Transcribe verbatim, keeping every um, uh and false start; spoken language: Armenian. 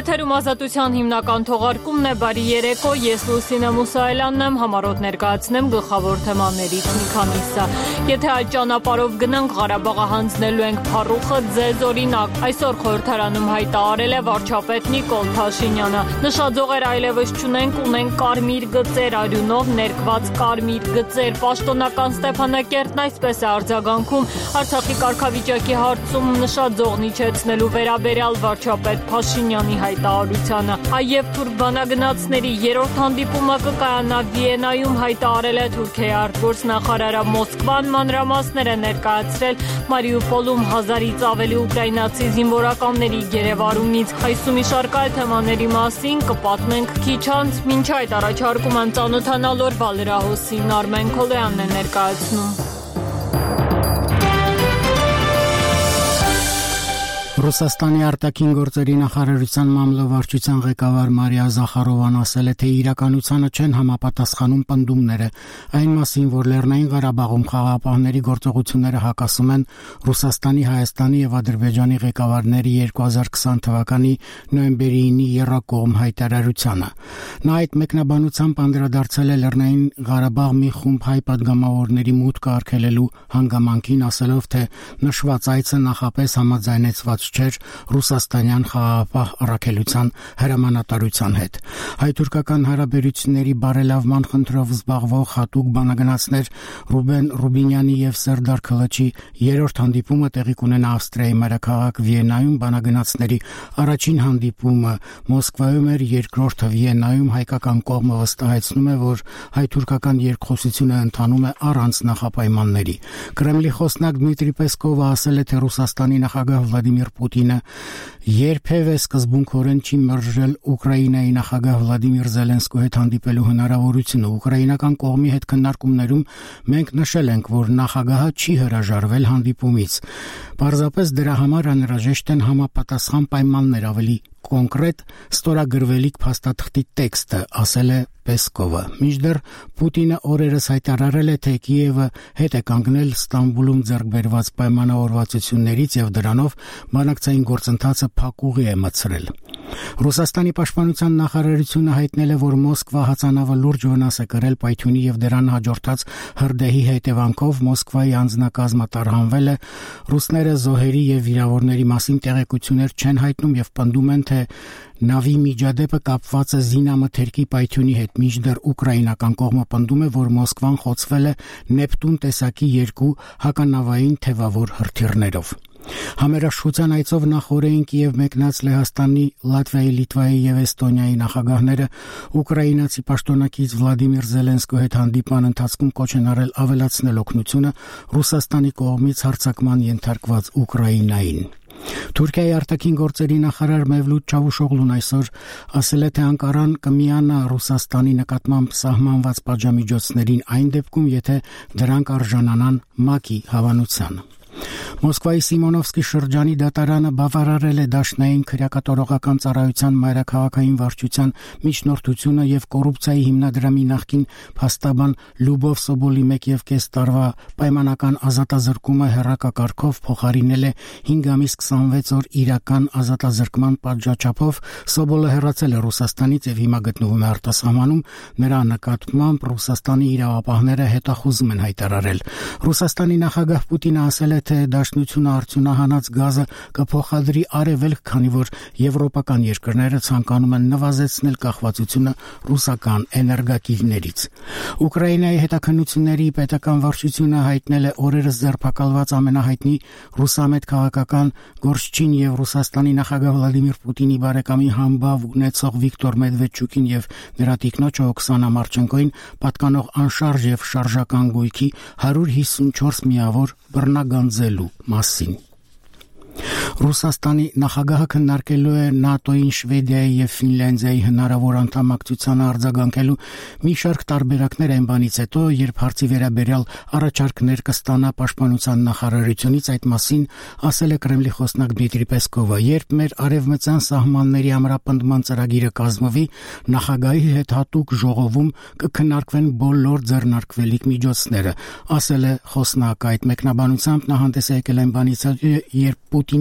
Եթերում ազատության հիմնական թողարկումն է, բարի երեկո, ես Լուսինե Մուսայելյանն եմ, համառոտ ներկայացնեմ գլխավոր թեմաներից մի քանիսը։ Եթե այդ ճանապարհով գնանք, Ղարաբաղը հանձնելու ենք փառուխը ձեզ օրինակ։ Այսօր խորհրդարանում հայտարարել է վարչապետ Նիկոլ Փաշինյանը։ Նշաձողեր այլևս չունենք, ունենք կարմիր գծեր, արյունով ներկված կարմիր գծեր։ Պաշտոնական Ստեփանակերտն այսպես է արձագանքում Արցախի կարգավիճակի հարցում նշաձողն իջեցնելու վերաբերյալ վարչապետ Փաշինյանի հայտարարությանը։ Այև թուրք բանագնացների երրորդ հանդիպումը կկայանա Վիեննայում, հայտարարել է Թուրքիայի արտգործնախարարը։ Մոսկվան մանրամասներ է ներկայացրել Մարիուպոլում հազարից ավելի ուկրաինացի զինվորականների գերեվարումից։ Այսու մի շարք այլ թեմաների մասին կպատմենք քիչ անց, մինչ այդ առաջարկում են ծանոթանալ օրվա լրահոսին Արմեն Քոլոյանն է ներկայացնում։ Ռուսաստանի արտաքին գործերի նախարարության մամլովարչության ղեկավար Մարիա Զախարովան ասել է, թե իրականությանը չեն համապատասխանում պնդումները այն մասին, որ Լեռնային Ղարաբաղում խաղաղապահների գործողությունները հակասում են Ռուսաստանի, Հայաստանի եւ Ադրբեջանի ղեկավարների երկու հազար քսան թվականի նոյեմբերի ինի եռակողմ հայտարարությանը։ Նա այդ մեկնաբանությամբ անդրադարձել է Լեռնային Ղարաբաղ մի խումբ հայ պատգամավորների մուտքը արգելելու հանգամանքին, ասելով, թե նշված այցը նախապես համաձայնեցված չէր ռուսաստանյան խաղաղապահ առաքելության հրամանատարության հետ։ Հայ-թուրքական հարաբերությունների բարելավման խնդրով զբաղվող հատուկ բանագնացներ Ռուբեն Ռուբինյանի եւ Սերդար Քլաչի երրորդ հանդիպումը տեղի կունենա Ավստրիայի մայրաքաղաք Վիեննայում։ Բանագնացների առաջին հանդիպումը Մոսկվայում էր, երկրորդը Վիեննայում։ Հայկական կողմը վստահեցնում է, որ հայ-թուրքական երկխոսությունը ընթանում է առանց նախապայմանների։ Կրեմլի խոսնակ Դմիտրի Պեսկովը ասել է, թե Ռուսաստանի նախագահ Վլադիմիր Պուտինը երբևէ սկզբունքորեն չի մերժել Ուկրաինայի նախագահ Վլադիմիր Զելենսկու հետ հանդիպելու հնարավորությունը։ Ուկրաինական կողմի հետ քննարկումներում մենք նշել ենք, որ նախագահը չի հրաժարվել հանդիպումից։ Պարզապես դրա համար անհրաժեշտ են համապատասխան պայմաններ, ավելի կոնկրետ ստորագրվելիք փաստաթղթի տեքստը, ասել է Պեսկովը։ Մինչդեռ Պուտինը օրերս հայտարարել է, թե Կիևը հետ է կանգնել Ստամբուլում ձեռք բերված պայմանավորվածություններից եւ դրանով բանակցային գործընթացը փակուղի է մտցրել։ Ռուսաստանի պաշտպանության նախարարությունը հայտնել է, որ Մոսկվա հացանավը լուրջ վնաս է կրել պայթյունի եւ դրան հաջորդած հրդեհի հետևանքով Մոսկվայի անձնակազմը տարհանվել է։ Ռուսները զոհերի եւ վիրավորների մասին տեղեկություններ չեն հայտնում եւ պնդում են, թե նավի միջադեպը կապված է զինամթերքի պայթյունի հետ, մինչդեռ ուկրաինական կողմը պնդում է, որ Մոսկվան խոցվել է Նեպտուն տեսակի երկու հականավային թևավոր հրթիռներով։ Համերաշխության այցով նախորդին Կիև մեկնած Լեհաստանի, Լատվիայի, Լիտվայի եւ Էստոնիայի նախագահները ուկրաինացի պաշտոնակից Վլադիմիր Զելենսկու հետ հանդիպման ընթացքում կոչ են արել ավելացնել օգնությունը Ռուսաստանի կողմից հարձակման ենթարկված Ուկրաինային։ Թուրքիայի արտաքին գործերի նախարար Մևլութ Չավուշօղլուն այսօր ասել է, թե Անկարան կմիանա Ռուսաստանի նկատմամբ սահմանված պատժամիջոցներին այն դեպքում, եթե դրանք արժանանան ՄԱԿ-ի հավանության։ Մոսկվայի Սիմոնովսկի շրջանի դատարանը բավարարել է Դաշնային քրեակատորողական ծառայության մայրաքաղաքային վարչության միջնորդությունը եւ կոռուպցիայի հիմնադրամի նախկին փաստաբան Լյուբով Սոբոլի մեկ եւ կես տարվա պայմանական ազատազրկումը հեռակակարգով փոխարինել է հինգ ամիս քսանվեց օր իրական ազատազրկման պատժաչափով։ Սոբոլը հեռացել է Ռուսաստանից եւ հիմա գտնվում է արտասահմանում։ Նրա նկատմամբ Ռուսաստանի իրավապահները հետախուզում են հայտարարել։ Ռուսաստանի նախագահ Պուտինը ասել է, թե Դաշնությունը արդյունահանած գազը կփոխադրի արևելք, քանի որ եվրոպական երկրները ցանկանում են նվազեցնել կախվածությունը ռուսական էներգակիրներից։ Ուկրաինայի հետաքննությունների պետական վարչությունը հայտնել է օրերս ձերբակալված ամենահայտնի ռուսամետ քաղաքական գործչին եւ Ռուսաստանի նախագահ Վլադիմիր Պուտինի բարեկամի համբավ ունեցող Վիկտոր Մեդվեդչուկին եւ նրա տիկնոջ Օքսանա Մարչենկոին պատկանող անշարժ եւ շարժական գույքի հարյուր հիսունչորս միավոր բռնագանձելու մասին։ Ռուսաստանի նախագահը քննարկելու է ՆԱՏՕ-ին, Շվեդիայի եւ Ֆինլանդիայի հնարավոր անդամակցությանը արձագանքելու մի շարք տարբերակներ այն բանից հետո, երբ հարցի վերաբերյալ առաջարկներ կստանա պաշտպանության նախարարությունից, այդ մասին ասել է Կրեմլի խոսնակ Դմիտրի Պեսկովը։ Երբ մեր արևմտյան սահմանների ամրապնդման ծրագիրը կազմվի, նախագահի հետ հատուկ ժողովում կքննարկվեն բոլոր ձեռնարկվելիք միջոցները, ասել է խոսնակը։ Այդ մեկնաբանությամբ նա հանդես է եկել այն բանից, երբ Պուտինի